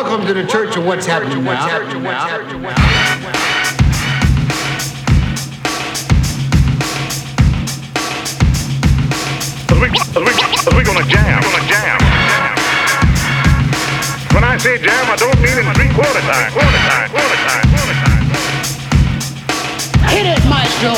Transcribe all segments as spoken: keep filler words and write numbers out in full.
welcome to the Church of What's Happening Now. As we, as we, as we gonna jam, gonna jam. When I say jam, I don't mean in three-quarter time, quarter time, quarter time, quarter time. Hit it, maestro.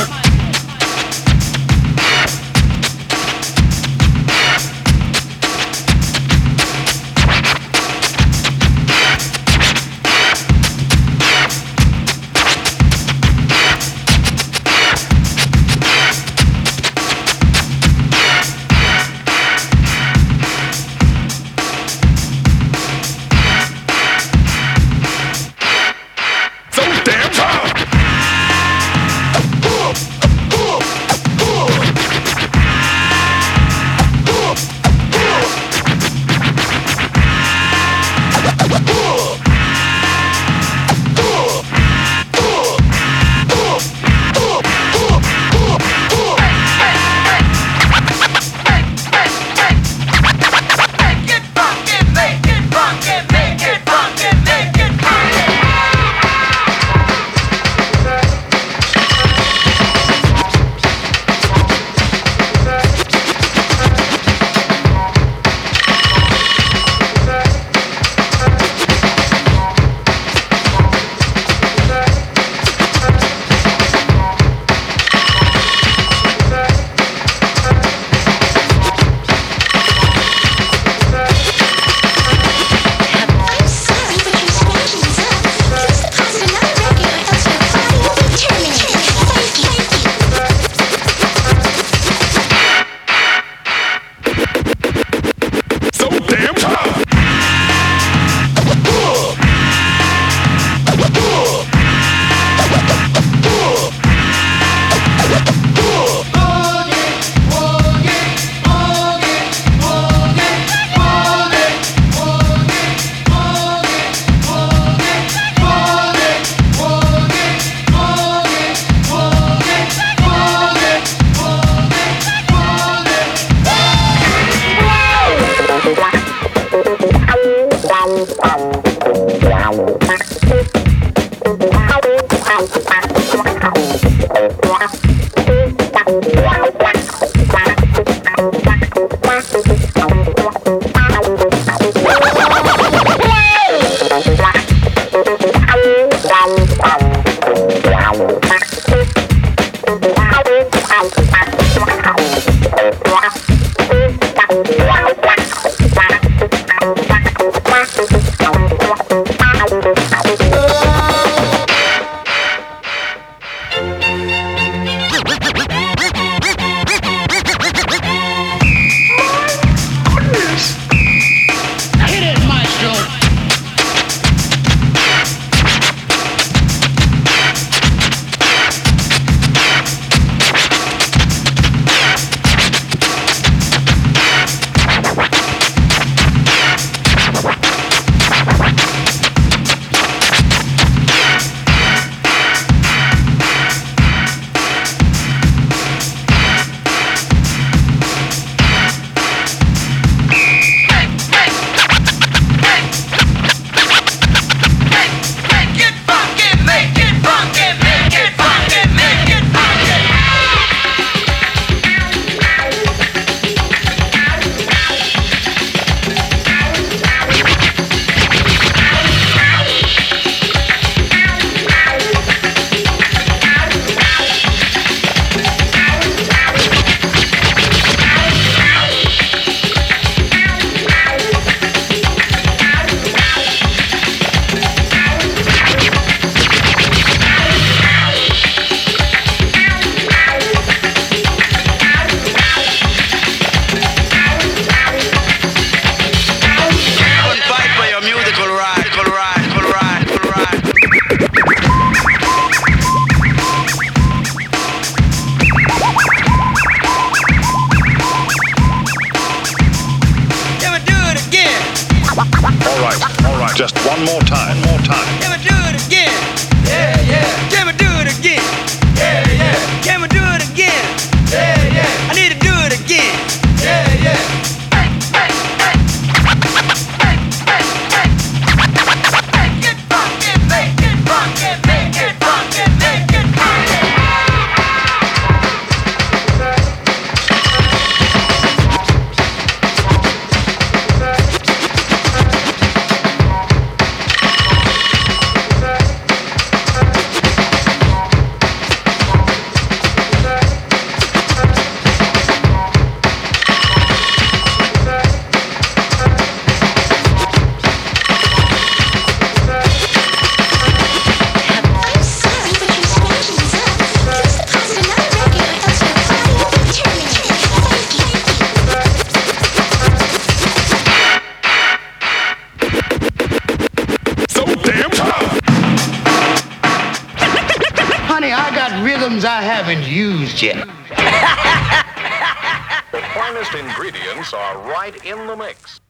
Just one more time, one more time. Can we do it again? Yeah, yeah. Can we do it again? Yeah, yeah. Can we do it again? Yeah, yeah. I need to do it again. Yeah, yeah. Hey, hey, hey. Hey, hey, hey. shit. The finest ingredients are right in the mix.